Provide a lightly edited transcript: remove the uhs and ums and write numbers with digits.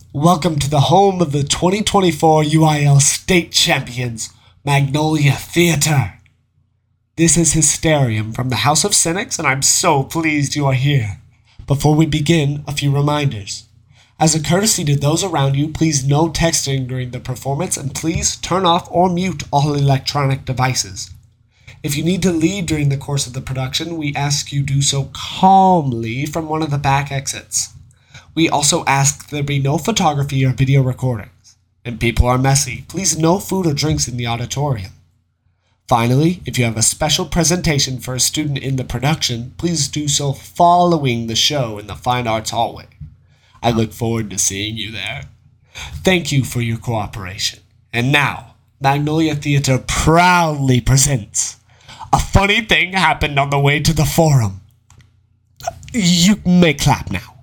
Welcome to the home of the 2024 UIL State Champions, Magnolia Theater. This is Hysterium from the House of Cynics, and I'm so pleased you are here. Before we begin, a few reminders. As a courtesy to those around you, please no texting during the performance, and please turn off or mute all electronic devices. If you need to leave during the course of the production, we ask you do so calmly from one of the back exits. We also ask there be no photography or video recordings. And people are messy. Please no food or drinks in the auditorium. Finally, if you have a special presentation for a student in the production, please do so following the show in the Fine Arts hallway. I look forward to seeing you there. Thank you for your cooperation. And now, Magnolia Theater proudly presents A Funny Thing Happened on the Way to the Forum. You may clap now.